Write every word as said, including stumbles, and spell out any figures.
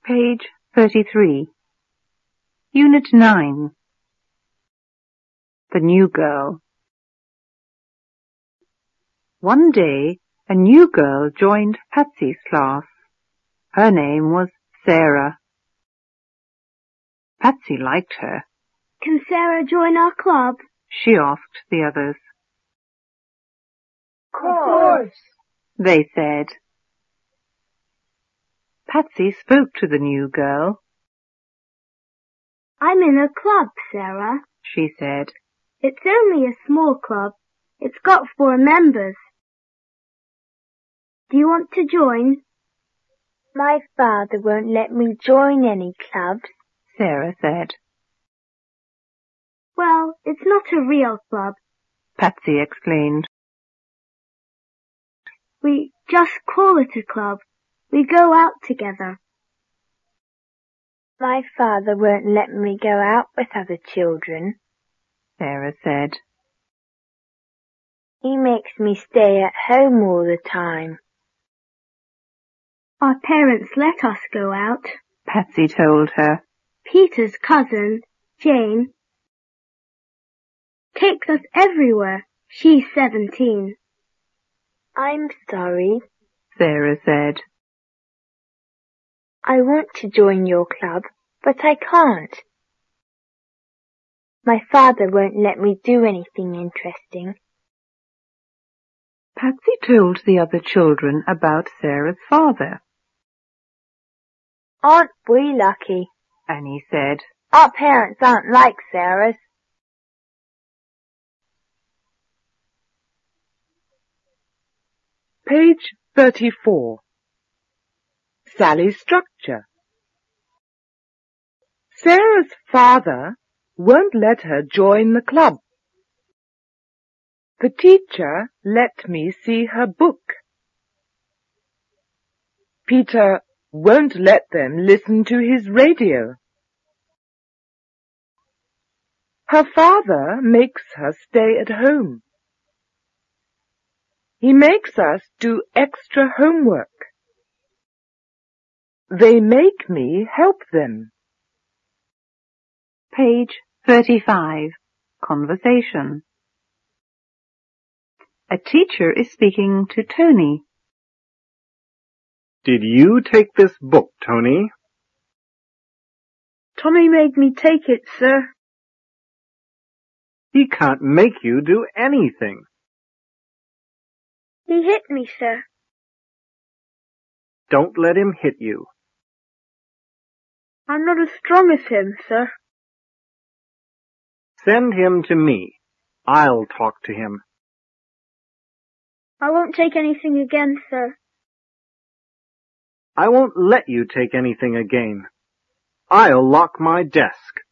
Page thirty-three. Unit nine. The New Girl. One day, a new girl joined Patsy's class. Her name was Sarah. Patsy liked her. Can Sarah join our club? She asked the others. Of course, they said. Patsy spoke to the new girl. I'm in a club, Sarah, she said. It's only a small club. It's got four members. Do you want to join? My father won't let me join any clubs, Sarah said. Well, it's not a real club, Patsy explained. We just call it a club. We go out together. My father won't let me go out with other children, Sarah said. He makes me stay at home all the time. Our parents let us go out, Patsy told her. Peter's cousin, Jane, takes us everywhere. She's seventeen. I'm sorry, Sarah said. I want to join your club, but I can't. My father won't let me do anything interesting. Patsy told the other children about Sarah's father. Aren't we lucky? Annie said. Our parents aren't like Sarah's. Page thirty-four. Sally's structure. Sarah's father won't let her join the club. The teacher let me see her book. Peter won't let them listen to his radio. Her father makes her stay at home. He makes us do extra homework. They make me help them. Page thirty-five. Conversation. A teacher is speaking to Tony. Did you take this book, Tony? Tommy made me take it, sir. He can't make you do anything. He hit me, sir. Don't let him hit you. I'm not as strong as him, sir. Send him to me. I'll talk to him. I won't take anything again, sir. I won't let you take anything again. I'll lock my desk.